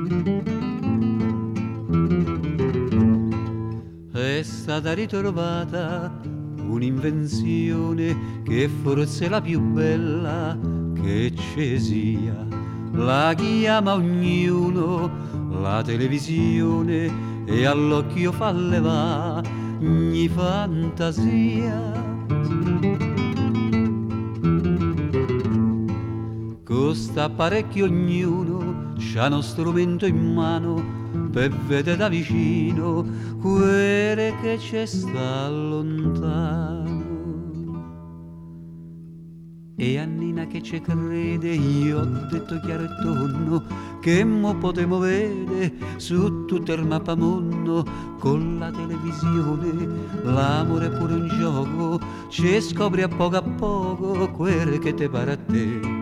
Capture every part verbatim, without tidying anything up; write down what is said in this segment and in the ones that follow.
È stata ritrovata un'invenzione che forse è la più bella che ci sia. La chiama ognuno la televisione e all'occhio fa leva ogni fantasia. Costa apparecchio ognuno c'ha uno strumento in mano per vedere da vicino quelle che c'è sta lontano. E a Nina che ci crede io ho detto chiaro e tondo che mo potremo vedere su tutto il mappamondo con la televisione. L'amore è pure un gioco, ci scopri a poco a poco quel che te pare a te.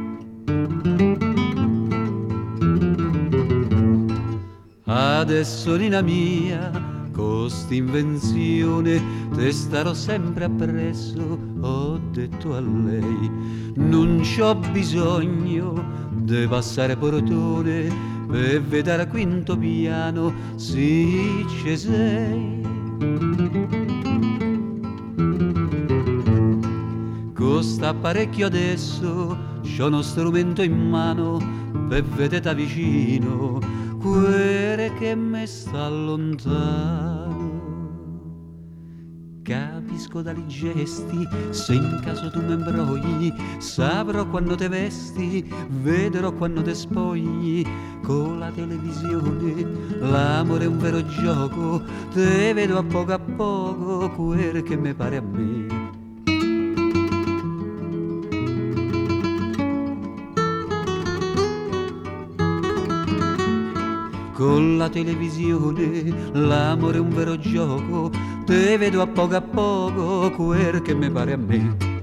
Adesso Nina mia, con st'invenzione te starò sempre appresso, ho detto a lei. Non c'ho bisogno di passare portone per vedere a quinto piano se ci sei. Con st'apparecchio adesso c'ho uno strumento in mano per vedere da vicino quelle che me sta lontano. Capisco dai gesti se in caso tu mi imbrogli, saprò quando te vesti, vedrò quando te spogli. Con la televisione l'amore è un vero gioco, te vedo a poco a poco quel che mi pare a me. Con la televisione l'amore è un vero gioco, te vedo a poco a poco quel che mi pare a me.